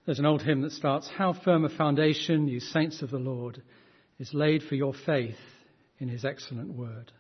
There's an old hymn that starts, "How firm a foundation, you saints of the Lord, is laid for your faith in his excellent word."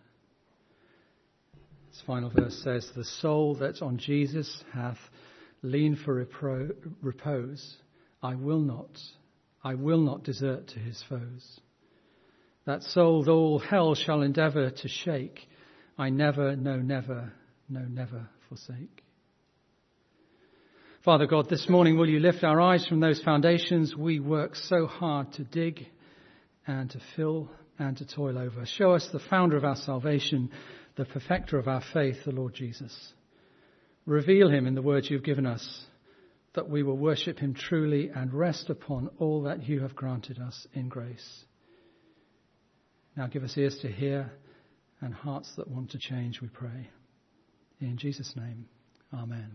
This final verse says, "The soul that on Jesus hath leaned for repose, I will not desert to his foes. That soul, though all hell shall endeavour to shake, I never, no, never forsake." Father God, this morning will you lift our eyes from those foundations we work so hard to dig and to fill and to toil over. Show us the founder of our salvation, the perfecter of our faith, the Lord Jesus. Reveal him in the words you've given us, that we will worship him truly and rest upon all that you have granted us in grace. Now give us ears to hear and hearts that want to change, we pray. In Jesus' name, amen.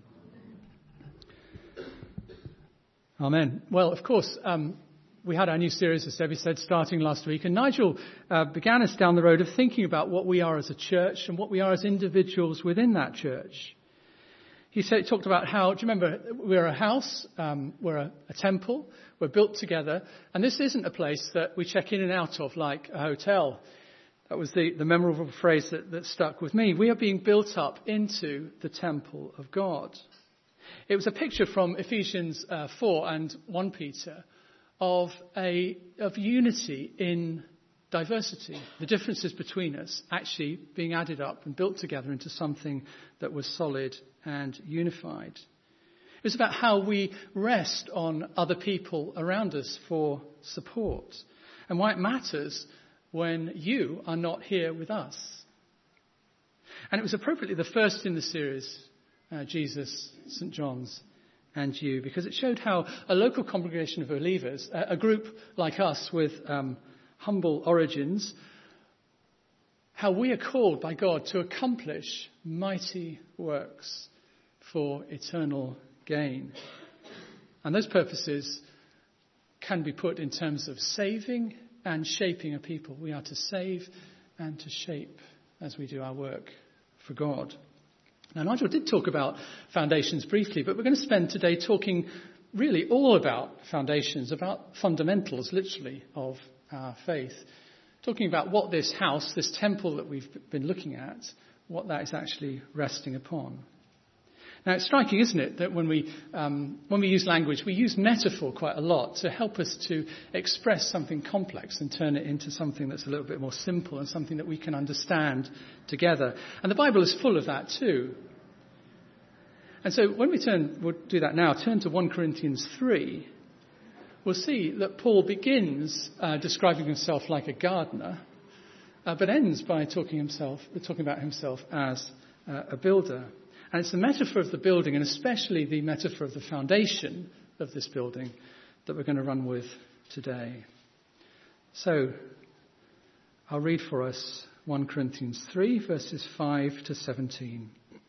Amen. Well, of course, we had our new series, as Debbie said, starting last week. And Nigel began us down the road of thinking about what we are as a church and what we are as individuals within that church. He talked about how, do you remember, we're a house, we're a temple, we're built together. And this isn't a place that we check in and out of like a hotel. That was the memorable phrase that stuck with me. We are being built up into the temple of God. It was a picture from Ephesians 4 and 1 Peter of unity in diversity, the differences between us actually being added up and built together into something that was solid and unified. It was about how we rest on other people around us for support and why it matters when you are not here with us. And it was appropriately the first in the series, Jesus, St. John's and you, because it showed how a local congregation of believers, a group like us with humble origins, how we are called by God to accomplish mighty works for eternal gain. And those purposes can be put in terms of saving and shaping a people. We are to save and to shape as we do our work for God. Now, Nigel did talk about foundations briefly, but we're going to spend today talking really all about foundations, about fundamentals, literally, of our faith. Talking about what this house, this temple that we've been looking at, what that is actually resting upon. Now, it's striking, isn't it, that when we use language, we use metaphor quite a lot to help us to express something complex and turn it into something that's a little bit more simple and something that we can understand together. And the Bible is full of that too. And so when we'll do that now, turn to 1 Corinthians 3, we'll see that Paul begins describing himself like a gardener, but ends by talking about himself as a builder. And it's the metaphor of the building, and especially the metaphor of the foundation of this building, that we're going to run with today. So, I'll read for us 1 Corinthians 3, verses 5 to 17.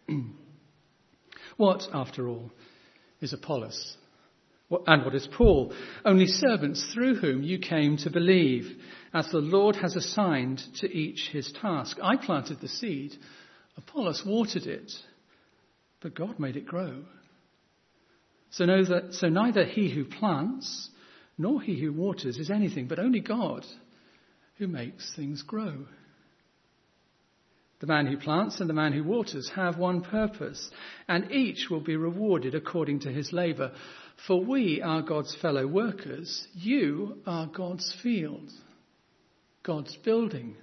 What, after all, is Apollos? And what is Paul? Only servants through whom you came to believe, as the Lord has assigned to each his task. I planted the seed, Apollos watered it, but God made it grow. So neither he who plants nor he who waters is anything, but only God who makes things grow. The man who plants and the man who waters have one purpose, and each will be rewarded according to his labour. For we are God's fellow workers. You are God's field, God's building.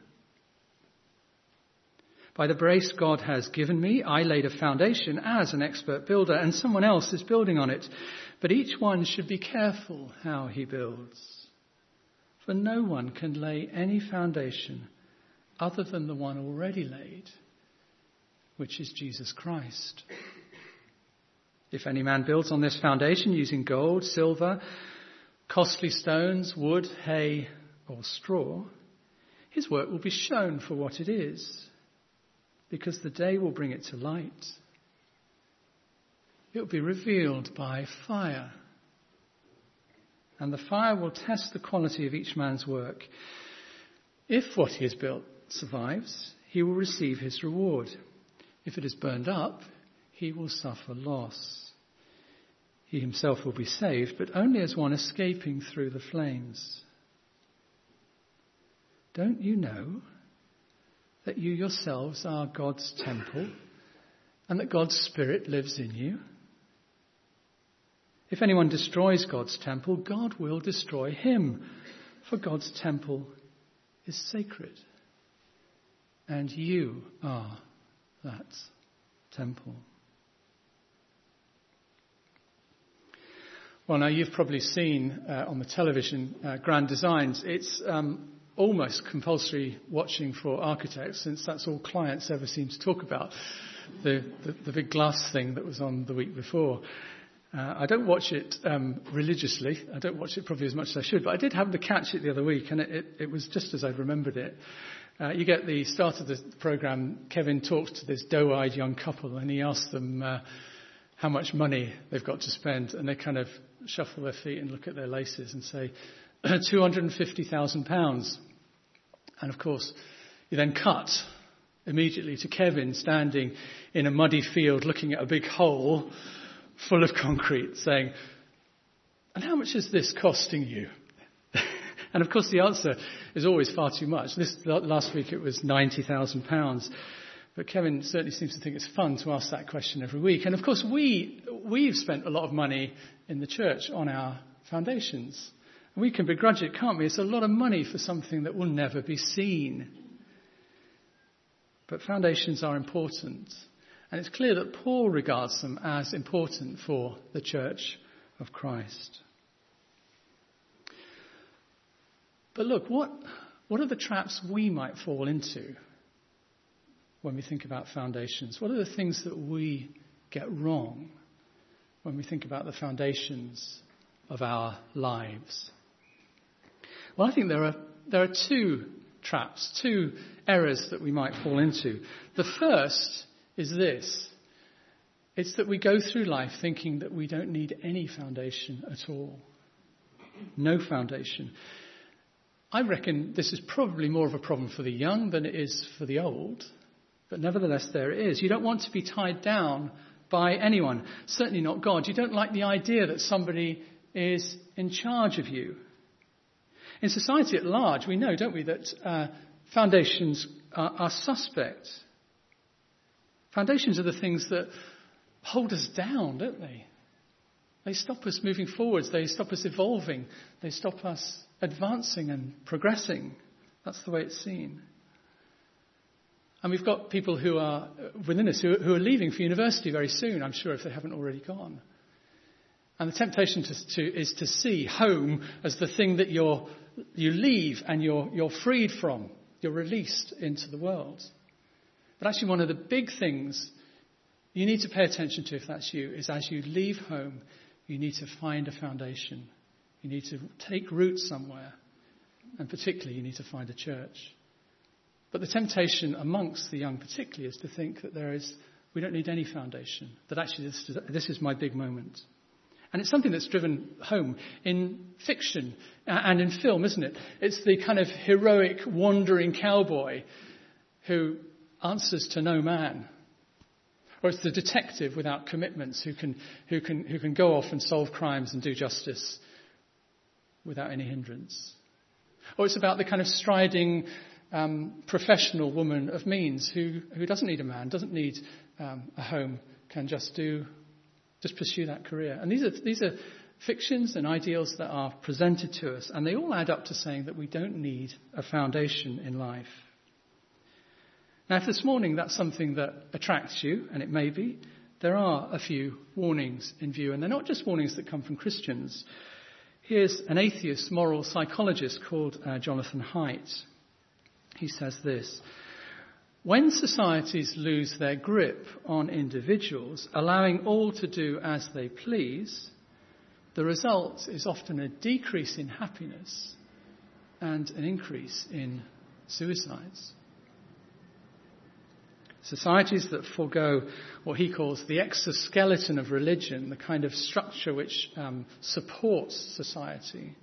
By the grace God has given me, I laid a foundation as an expert builder, and someone else is building on it. But each one should be careful how he builds. For no one can lay any foundation other than the one already laid, which is Jesus Christ. If any man builds on this foundation using gold, silver, costly stones, wood, hay, or straw, his work will be shown for what it is, because the day will bring it to light. It will be revealed by fire, and the fire will test the quality of each man's work. If what he has built survives, he will receive his reward. If it is burned up, he will suffer loss. he himself will be saved, but only as one escaping through the flames. Don't you know that you yourselves are God's temple and that God's Spirit lives in you? If anyone destroys God's temple, God will destroy him, for God's temple is sacred, and you are that temple. Well, now you've probably seen on the television Grand Designs. It's almost compulsory watching for architects, since that's all clients ever seem to talk about, the big glass thing that was on the week before. I don't watch it religiously. I don't watch it probably as much as I should, but I did happen to catch it the other week, and it was just as I remembered it. You get the start of the programme, Kevin talks to this doe-eyed young couple, and he asks them how much money they've got to spend, and they kind of shuffle their feet and look at their laces and say, £250,000. And of course, you then cut immediately to Kevin standing in a muddy field looking at a big hole full of concrete, saying, and how much is this costing you? And of course the answer is always far too much. Last week it was £90,000. But Kevin certainly seems to think it's fun to ask that question every week. And of course we've spent a lot of money in the church on our foundations. And we can begrudge it, can't we? It's a lot of money for something that will never be seen. But foundations are important. And it's clear that Paul regards them as important for the church of Christ. But look, what are the traps we might fall into when we think about foundations? What are the things that we get wrong when we think about the foundations of our lives? Well, I think there are two traps, two errors that we might fall into. The first is this. It's that we go through life thinking that we don't need any foundation at all. No foundation. I reckon this is probably more of a problem for the young than it is for the old. But nevertheless, there it is. You don't want to be tied down by anyone. Certainly not God. You don't like the idea that somebody is in charge of you. In society at large, we know, don't we, that foundations are suspect. Foundations are the things that hold us down, don't they? They stop us moving forwards. They stop us evolving. They stop us advancing and progressing. That's the way it's seen. And we've got people who are within us who are leaving for university very soon, I'm sure, if they haven't already gone. And the temptation is to see home as the thing that you leave and you're freed from. You're released into the world. But actually one of the big things you need to pay attention to, if that's you, is as you leave home, you need to find a foundation. You need to take root somewhere. And particularly you need to find a church. But the temptation amongst the young particularly is to think that we don't need any foundation. That actually this is my big moment. And it's something that's driven home in fiction and in film, isn't it? It's the kind of heroic wandering cowboy who answers to no man. Or it's the detective without commitments who can go off and solve crimes and do justice without any hindrance. Or it's about the kind of striding professional woman of means who doesn't need a man, doesn't need a home, can just pursue that career. And these are fictions and ideals that are presented to us, and they all add up to saying that we don't need a foundation in life. Now, if this morning that's something that attracts you, and it may be, there are a few warnings in view, and they're not just warnings that come from Christians. Here's an atheist moral psychologist called Jonathan Haidt. He says this: when societies lose their grip on individuals, allowing all to do as they please, the result is often a decrease in happiness and an increase in suicides. Societies that forego what he calls the exoskeleton of religion, the kind of structure which supports society,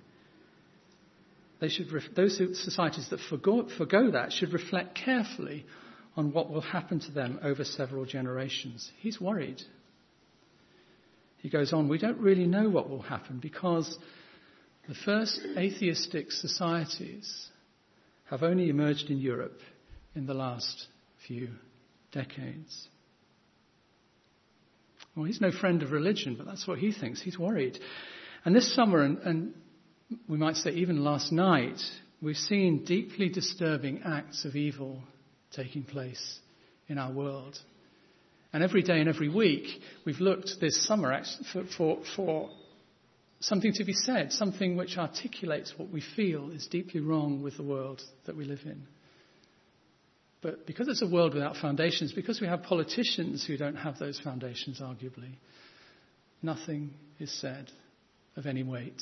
those societies that forgo that should reflect carefully on what will happen to them over several generations. He's worried. He goes on, we don't really know what will happen because the first atheistic societies have only emerged in Europe in the last few decades. Well, he's no friend of religion, but that's what he thinks. He's worried. And this summer, and we might say even last night, we've seen deeply disturbing acts of evil taking place in our world. And every day and every week, we've looked this summer for something to be said, something which articulates what we feel is deeply wrong with the world that we live in. But because it's a world without foundations, because we have politicians who don't have those foundations, arguably, nothing is said of any weight.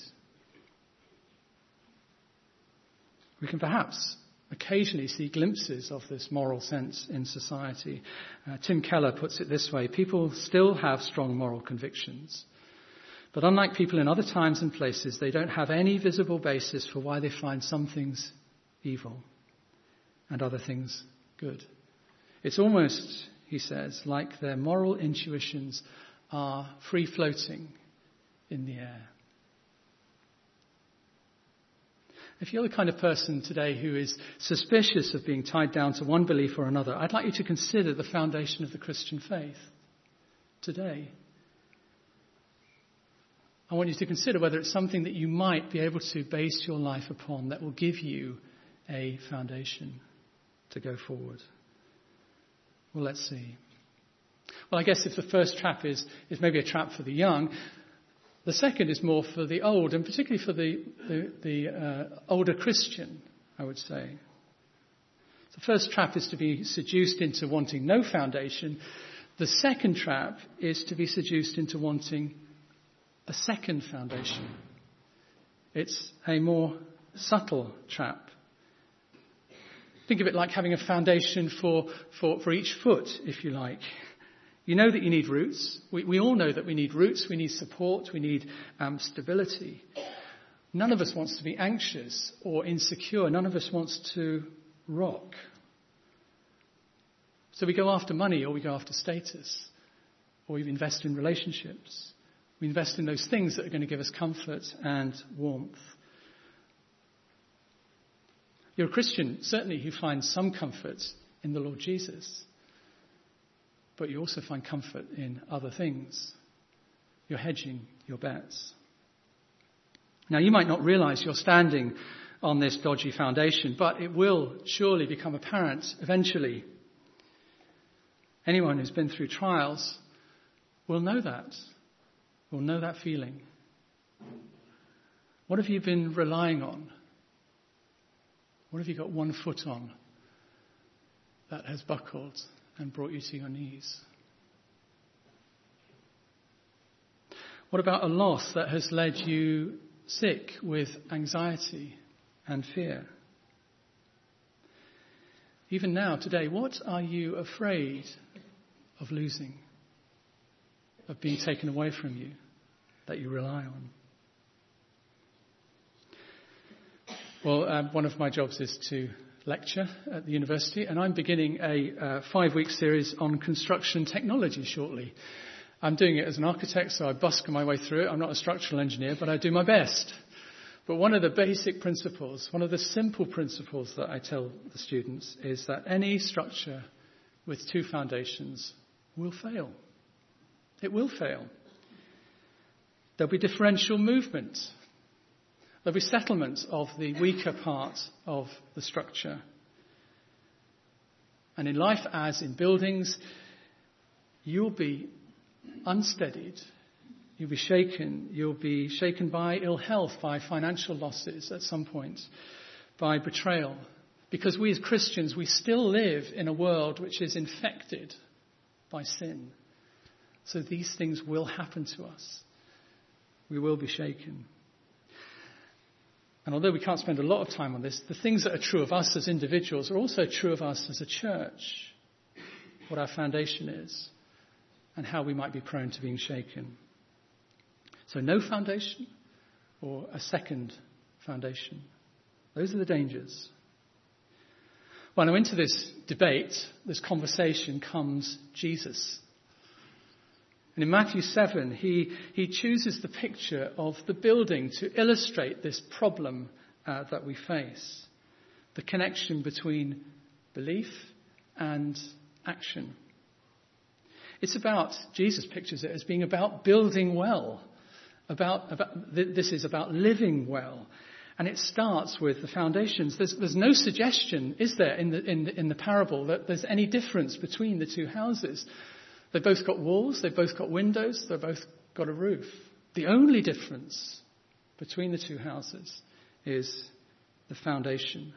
We can perhaps occasionally see glimpses of this moral sense in society. Tim Keller puts it this way: people still have strong moral convictions, but unlike people in other times and places, they don't have any visible basis for why they find some things evil and other things good. It's almost, he says, like their moral intuitions are free-floating in the air. If you're the kind of person today who is suspicious of being tied down to one belief or another, I'd like you to consider the foundation of the Christian faith today. I want you to consider whether it's something that you might be able to base your life upon that will give you a foundation to go forward. Well, let's see. Well, I guess if the first trap is maybe a trap for the young, the second is more for the old, and particularly for the older Christian, I would say. The first trap is to be seduced into wanting no foundation. The second trap is to be seduced into wanting a second foundation. It's a more subtle trap. Think of it like having a foundation for each foot, if you like. You know that you need roots. We all know that we need roots. We need support. We need stability. None of us wants to be anxious or insecure. None of us wants to rock. So we go after money, or we go after status, or we invest in relationships. We invest in those things that are going to give us comfort and warmth. You're a Christian, certainly, who finds some comfort in the Lord Jesus. But you also find comfort in other things. You're hedging your bets. Now, you might not realize you're standing on this dodgy foundation, but it will surely become apparent eventually. Anyone who's been through trials will know that feeling. What have you been relying on? What have you got one foot on that has buckled and brought you to your knees? What about a loss that has led you sick with anxiety and fear? Even now, today, what are you afraid of losing, of being taken away from you, that you rely on? Well, one of my jobs is to lecture at the university, and I'm beginning a 5-week series on construction technology shortly. I'm doing it as an architect, so I busk my way through it. I'm not a structural engineer, but I do my best. But one of the basic principles, one of the simple principles that I tell the students is that any structure with 2 foundations will fail. It will fail. There'll be differential movement. There'll be settlement of the weaker part of the structure. And in life, as in buildings, you'll be unsteadied. You'll be shaken. You'll be shaken by ill health, by financial losses at some point, by betrayal. Because we as Christians, we still live in a world which is infected by sin. So these things will happen to us. We will be shaken. And although we can't spend a lot of time on this, the things that are true of us as individuals are also true of us as a church. What our foundation is and how we might be prone to being shaken. So no foundation or a second foundation. Those are the dangers. Well, now into this debate, this conversation comes Jesus. And in Matthew 7, he chooses the picture of the building to illustrate this problem that we face. The connection between belief and action. Jesus pictures it as being about building well. This is about living well. And it starts with the foundations. There's no suggestion, is there, in the parable that there's any difference between the two houses. They've both got walls, they've both got windows, they've both got a roof. The only difference between the two houses is the foundation.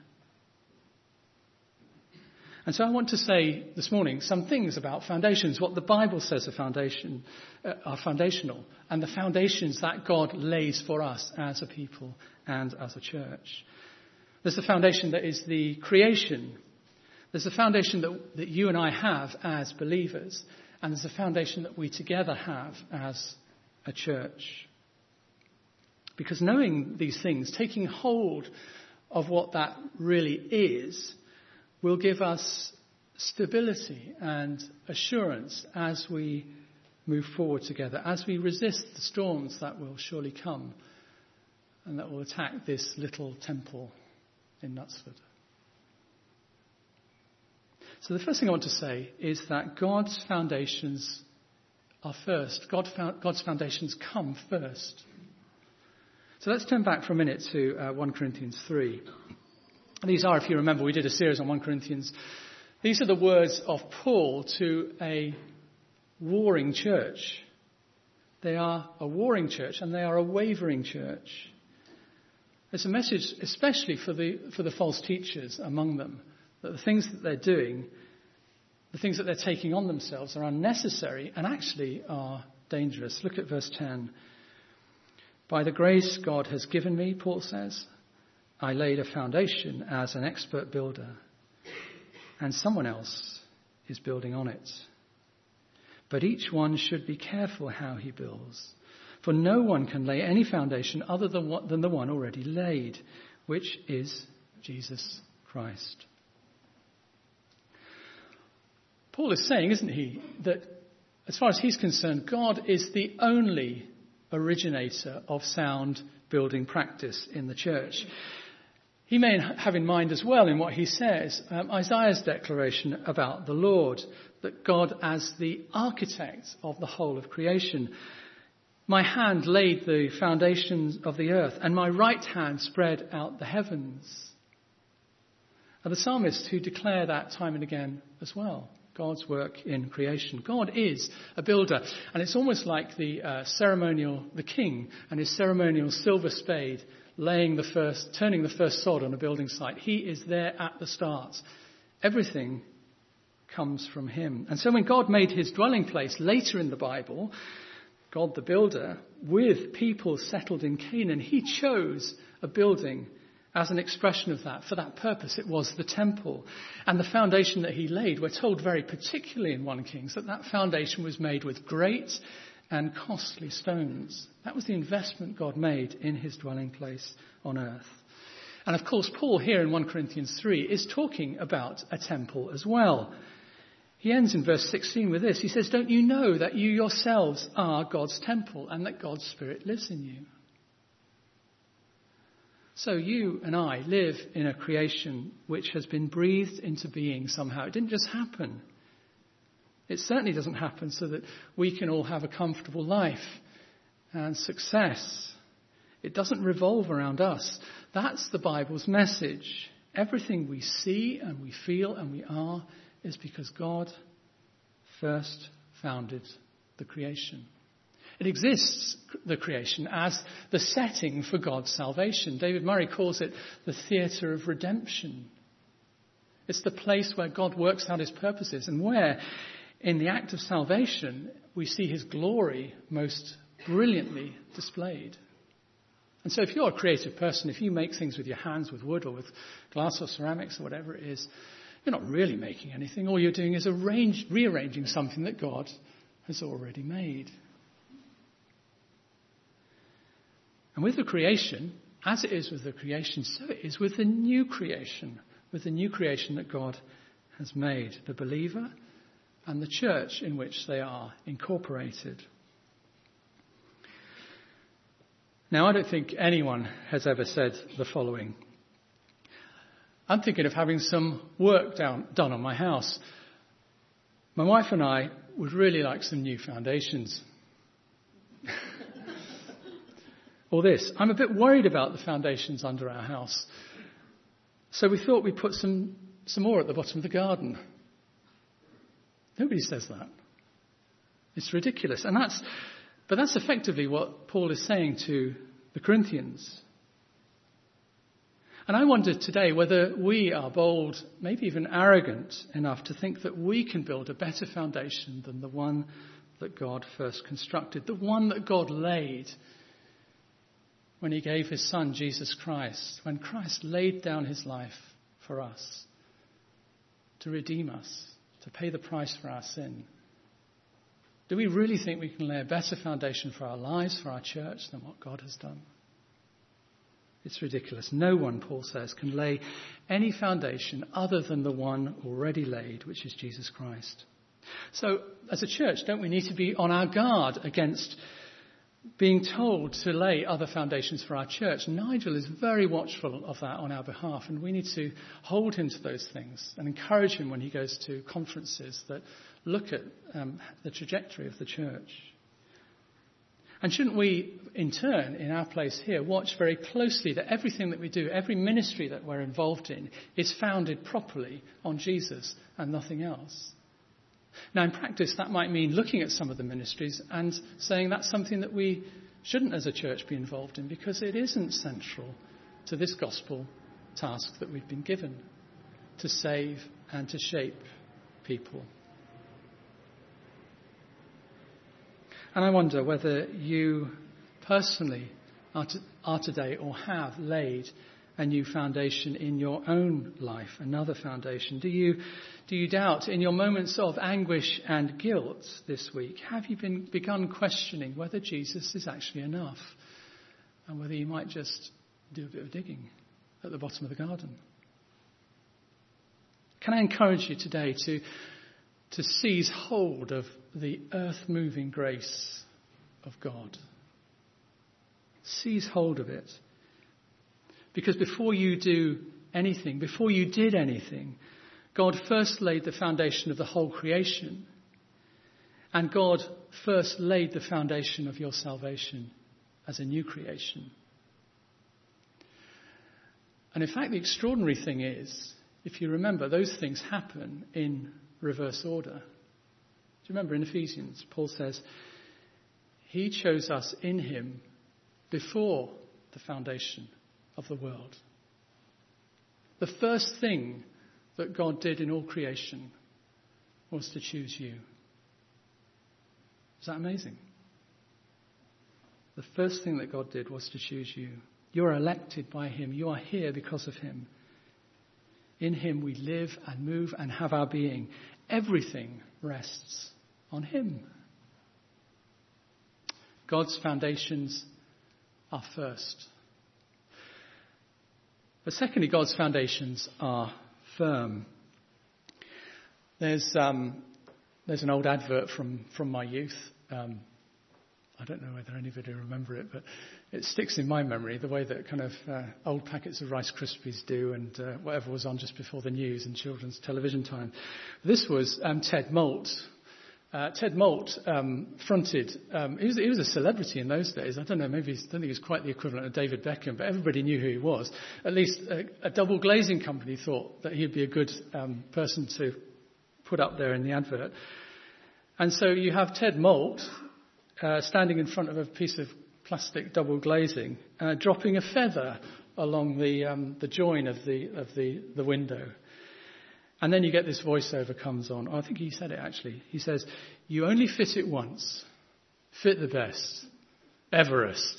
And so I want to say this morning some things about foundations, what the Bible says are foundational, and the foundations that God lays for us as a people and as a church. There's the foundation that is the creation. There's the foundation that you and I have as believers, and there's the foundation that we together have as a church. Because knowing these things, taking hold of what that really is, will give us stability and assurance as we move forward together, as we resist the storms that will surely come and that will attack this little temple in Knutsford. So the first thing I want to say is that God's foundations are first. God's foundations come first. So let's turn back for a minute to 1 Corinthians 3. These are, if you remember, we did a series on 1 Corinthians. These are the words of Paul to a warring church. They are a warring church and they are a wavering church. It's a message especially for the false teachers among them, that the things that they're doing, the things that they're taking on themselves are unnecessary and actually are dangerous. Look at verse 10. By the grace God has given me, Paul says, I laid a foundation as an expert builder, and someone else is building on it. But each one should be careful how he builds, for no one can lay any foundation other than the one already laid, which is Jesus Christ. Paul is saying, isn't he, that as far as he's concerned, God is the only originator of sound building practice in the church. He may have in mind as well in what he says, Isaiah's declaration about the Lord, that God as the architect of the whole of creation. My hand laid the foundations of the earth, and my right hand spread out the heavens. And the psalmists who declare that time and again as well. God's work in creation. God is a builder, and it's almost like the king and his ceremonial silver spade turning the first sod on a building site. He is there at the start. Everything comes from him. And so when God made his dwelling place later in the Bible, God the builder, with people settled in Canaan, he chose a building as an expression of that. For that purpose, it was the temple. And the foundation that he laid, we're told very particularly in 1 Kings, that foundation was made with great and costly stones. That was the investment God made in his dwelling place on earth. And of course, Paul here in 1 Corinthians 3 is talking about a temple as well. He ends in verse 16 with this. He says, don't you know that you yourselves are God's temple and that God's Spirit lives in you? So you and I live in a creation which has been breathed into being somehow. It didn't just happen. It certainly doesn't happen so that we can all have a comfortable life and success. It doesn't revolve around us. That's the Bible's message. Everything we see and we feel and we are is because God first founded the creation. It exists, the creation, as the setting for God's salvation. David Murray calls it the theatre of redemption. It's the place where God works out his purposes and where, in the act of salvation, we see his glory most brilliantly displayed. And so if you're a creative person, if you make things with your hands, with wood or with glass or ceramics or whatever it is, you're not really making anything. All you're doing is rearranging something that God has already made. And with the creation, as it is with the creation, so it is with the new creation that God has made. The believer and the church in which they are incorporated. Now, I don't think anyone has ever said the following. I'm thinking of having some work done on my house. My wife and I would really like some new foundations. Or this, I'm a bit worried about the foundations under our house. So we thought we'd put some more at the bottom of the garden. Nobody says that. It's ridiculous. But that's effectively what Paul is saying to the Corinthians. And I wonder today whether we are bold, maybe even arrogant enough to think that we can build a better foundation than the one that God first constructed, the one that God laid when he gave his son, Jesus Christ, when Christ laid down his life for us to redeem us, to pay the price for our sin. Do we really think we can lay a better foundation for our lives, for our church, than what God has done? It's ridiculous. No one, Paul says, can lay any foundation other than the one already laid, which is Jesus Christ. So, as a church, don't we need to be on our guard against being told to lay other foundations for our church? Nigel is very watchful of that on our behalf, and we need to hold him to those things and encourage him when he goes to conferences that look at the trajectory of the church. And shouldn't we, in turn, in our place here, watch very closely that everything that we do, every ministry that we're involved in, is founded properly on Jesus and nothing else? Now, in practice, that might mean looking at some of the ministries and saying that's something that we shouldn't, as a church, be involved in, because it isn't central to this gospel task that we've been given, to save and to shape people. And I wonder whether you personally are today or have laid a new foundation in your own life, another foundation. Do you doubt in your moments of anguish and guilt this week? Have you begun questioning whether Jesus is actually enough, and whether you might just do a bit of digging at the bottom of the garden? Can I encourage you today to seize hold of the earth-moving grace of God? Seize hold of it. Because before you did anything, God first laid the foundation of the whole creation. And God first laid the foundation of your salvation as a new creation. And in fact, the extraordinary thing is, if you remember, those things happen in reverse order. Do you remember in Ephesians, Paul says, he chose us in him before the foundation of the world. The first thing that God did in all creation was to choose you. Is that amazing? The first thing that God did was to choose you. You're elected by him. You are here because of him. In him we live and move and have our being. Everything rests on him. God's foundations are first. But secondly, God's foundations are firm. There's an old advert from my youth. I don't know whether anybody will remember it, but it sticks in my memory, the way that kind of old packets of Rice Krispies do, and whatever was on just before the news and children's television time. This was Ted Moult. Ted Moult fronted, he was a celebrity in those days. I don't know, I don't think he was quite the equivalent of David Beckham, but everybody knew who he was. At least a double glazing company thought that he'd be a good person to put up there in the advert. And so you have Ted Moult standing in front of a piece of plastic double glazing, dropping a feather along the join of the window. And then you get this voiceover comes on. I think he said it actually. He says, "You only fit it once. Fit the best. Everest."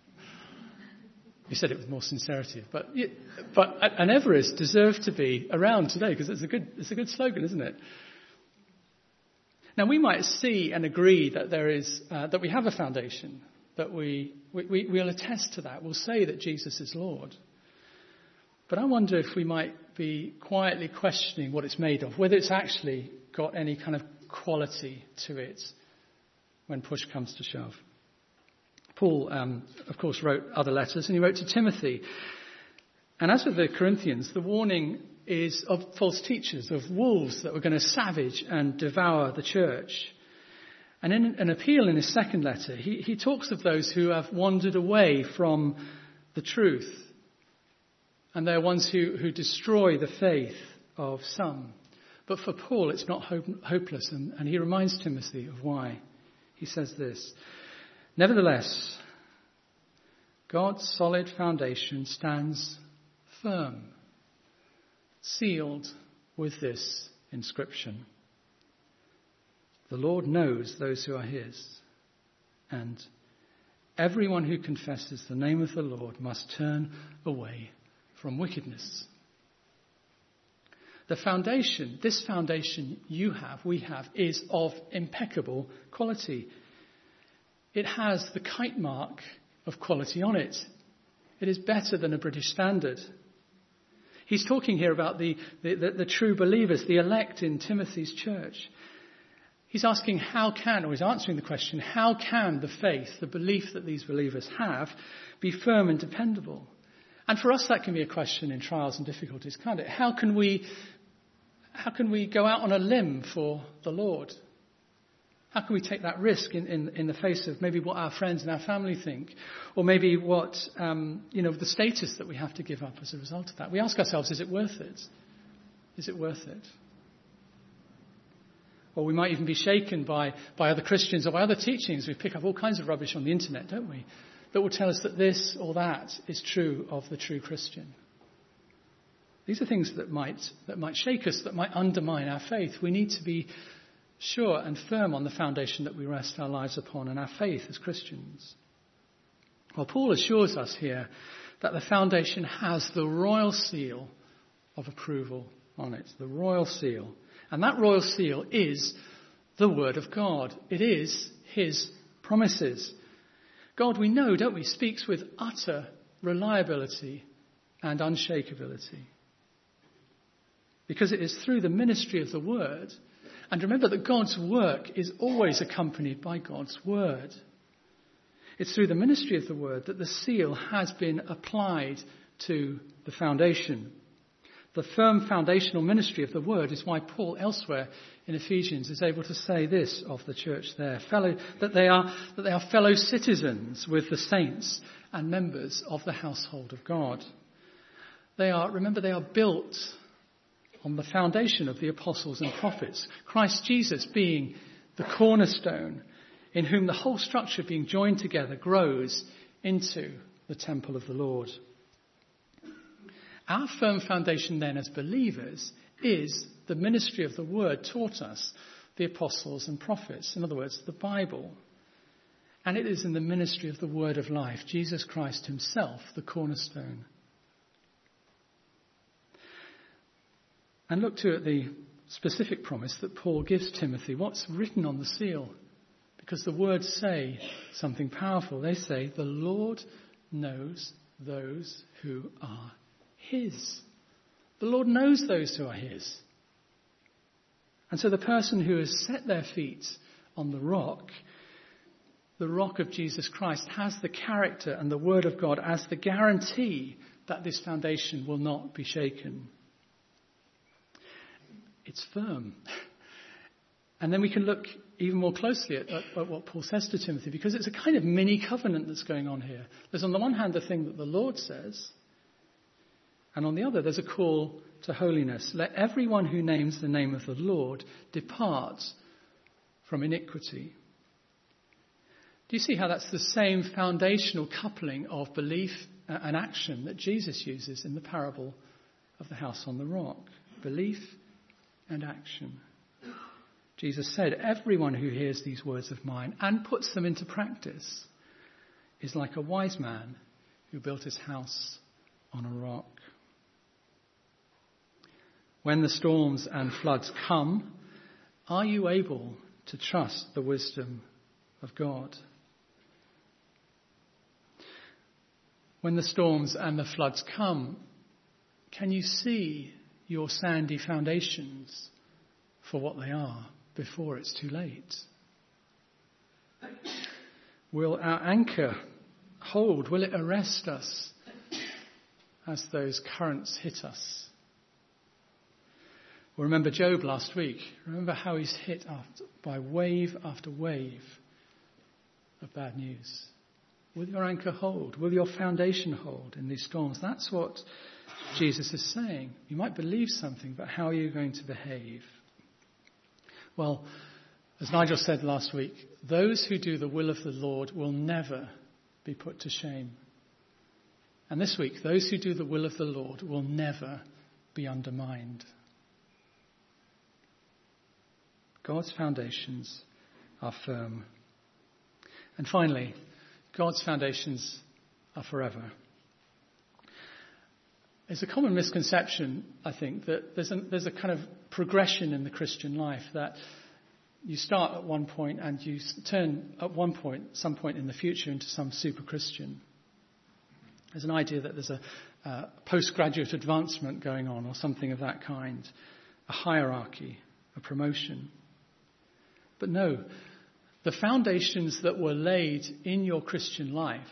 He said it with more sincerity. But an Everest deserves to be around today because it's a good slogan, isn't it? Now we might see and agree that there is that we have a foundation, that we'll attest to that. We'll say that Jesus is Lord. But I wonder if we might be quietly questioning what it's made of, whether it's actually got any kind of quality to it when push comes to shove. Paul, of course, wrote other letters, and he wrote to Timothy. And as with the Corinthians, the warning is of false teachers, of wolves that were going to savage and devour the church. And in an appeal in his second letter, he talks of those who have wandered away from the truth. And they're ones who destroy the faith of some. But for Paul, it's not hopeless. And he reminds Timothy of why. He says this: "Nevertheless, God's solid foundation stands firm, sealed with this inscription: The Lord knows those who are his, and everyone who confesses the name of the Lord must turn away from wickedness." The foundation, this foundation we have, is of impeccable quality. It has the kite mark of quality on it. It is better than a British standard. He's talking here about the true believers, the elect in Timothy's church. He's asking he's answering the question, how can the faith, the belief that these believers have, be firm and dependable? And for us, that can be a question in trials and difficulties, can't it? How can we go out on a limb for the Lord? How can we take that risk in the face of maybe what our friends and our family think, or maybe what the status that we have to give up as a result of that? We ask ourselves, is it worth it? Is it worth it? Or we might even be shaken by other Christians or by other teachings. We pick up all kinds of rubbish on the internet, don't we? That will tell us that this or that is true of the true Christian. These are things that might shake us, that might undermine our faith. We need to be sure and firm on the foundation that we rest our lives upon and our faith as Christians. Well, Paul assures us here that the foundation has the royal seal of approval on it, the royal seal. And that royal seal is the Word of God. It is his promises. God, we know, don't we, speaks with utter reliability and unshakability. Because it is through the ministry of the Word. And remember that God's work is always accompanied by God's Word. It's through the ministry of the Word that the seal has been applied to the foundation. The firm foundational ministry of the Word is why Paul elsewhere in Ephesians is able to say this of the church there, that they are fellow citizens with the saints and members of the household of God. They are built on the foundation of the apostles and prophets, Christ Jesus being the cornerstone, in whom the whole structure being joined together grows into the temple of the Lord. Our firm foundation then as believers is the ministry of the Word taught us, the apostles and prophets, in other words, the Bible. And it is in the ministry of the Word of life, Jesus Christ himself, the cornerstone. And look too at the specific promise that Paul gives Timothy, what's written on the seal. Because the words say something powerful. They say, the Lord knows those who are his. The Lord knows those who are his. And so the person who has set their feet on the rock of Jesus Christ, has the character and the Word of God as the guarantee that this foundation will not be shaken. It's firm. And then we can look even more closely at what Paul says to Timothy, because it's a kind of mini covenant that's going on here. There's on the one hand the thing that the Lord says, and on the other there's a call to holiness. Let everyone who names the name of the Lord depart from iniquity. Do you see how that's the same foundational coupling of belief and action that Jesus uses in the parable of the house on the rock? Belief and action. Jesus said, everyone who hears these words of mine and puts them into practice is like a wise man who built his house on a rock. When the storms and floods come, are you able to trust the wisdom of God? When the storms and the floods come, can you see your sandy foundations for what they are? before it's too late? Will our anchor hold? Will it arrest us as those currents hit us? Well, remember Job last week. Remember how he's hit by wave after wave of bad news. Will your anchor hold? Will your foundation hold in these storms? That's what Jesus is saying. You might believe something, but how are you going to behave? Well, as Nigel said last week, those who do the will of the Lord will never be put to shame. And this week, those who do the will of the Lord will never be undermined. God's foundations are firm. And finally, God's foundations are forever. It's a common misconception, I think, that there's a kind of progression in the Christian life, that you start at one point and you turn at some point in the future into some super Christian. There's an idea that there's a postgraduate advancement going on or something of that kind, a hierarchy, a promotion. But no, the foundations that were laid in your Christian life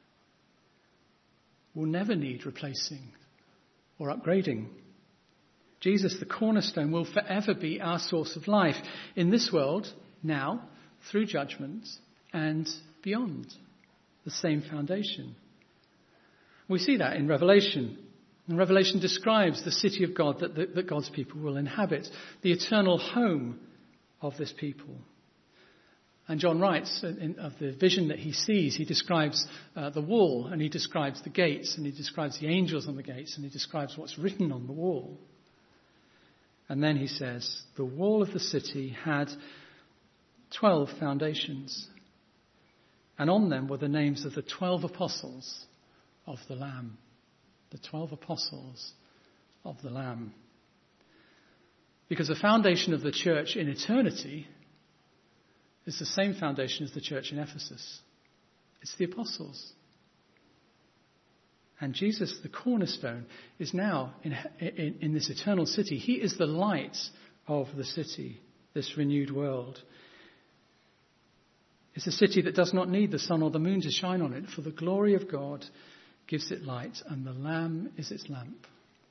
will never need replacing or upgrading. Jesus, the cornerstone, will forever be our source of life in this world, now, through judgment, and beyond. The same foundation. We see that in Revelation. And Revelation describes the city of God that God's people will inhabit, the eternal home of this people. And John writes of the vision that he sees. He describes the wall, and he describes the gates, and he describes the angels on the gates, and he describes what's written on the wall. And then he says, the wall of the city had 12 foundations, and on them were the names of the 12 apostles of the Lamb. The 12 apostles of the Lamb. Because the foundation of the church in eternity is the same foundation as the church in Ephesus. It's the apostles. And Jesus, the cornerstone, is now in this eternal city. He is the light of the city, this renewed world. It's a city that does not need the sun or the moon to shine on it, for the glory of God gives it light, and the Lamb is its lamp.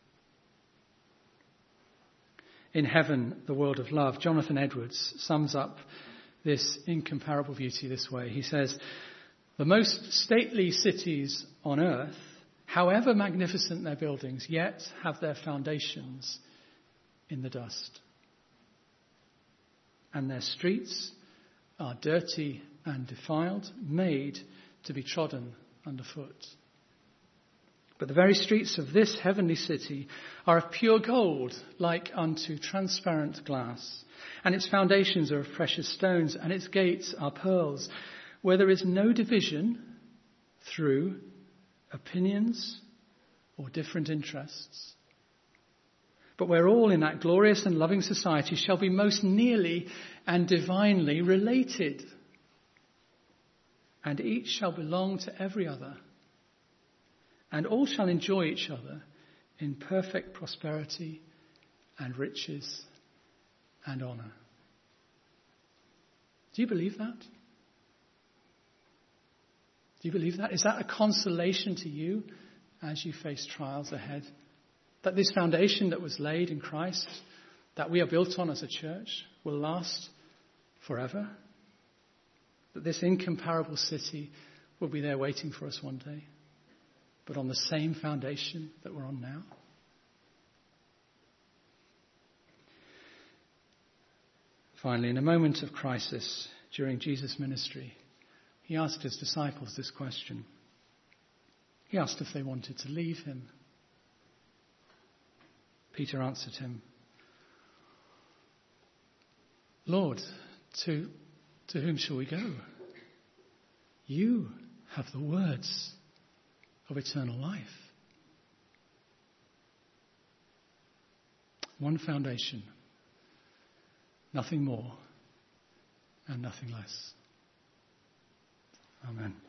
In Heaven, the World of Love, Jonathan Edwards sums up this incomparable beauty this way. He says, the most stately cities on earth, however magnificent their buildings, yet have their foundations in the dust. And their streets are dirty and defiled, made to be trodden underfoot. But the very streets of this heavenly city are of pure gold, like unto transparent glass. And its foundations are of precious stones, and its gates are pearls, where there is no division through opinions or different interests, but where all in that glorious and loving society shall be most nearly and divinely related, and each shall belong to every other, and all shall enjoy each other in perfect prosperity and riches and honour. Do you believe that? Do you believe that? Is that a consolation to you as you face trials ahead? That this foundation that was laid in Christ, that we are built on as a church, will last forever? That this incomparable city will be there waiting for us one day, but on the same foundation that we're on now? Finally, in a moment of crisis during Jesus' ministry, he asked his disciples this question. He asked if they wanted to leave him. Peter answered him, Lord, to whom shall we go? You have the words of eternal life. One foundation, nothing more and nothing less. Amen.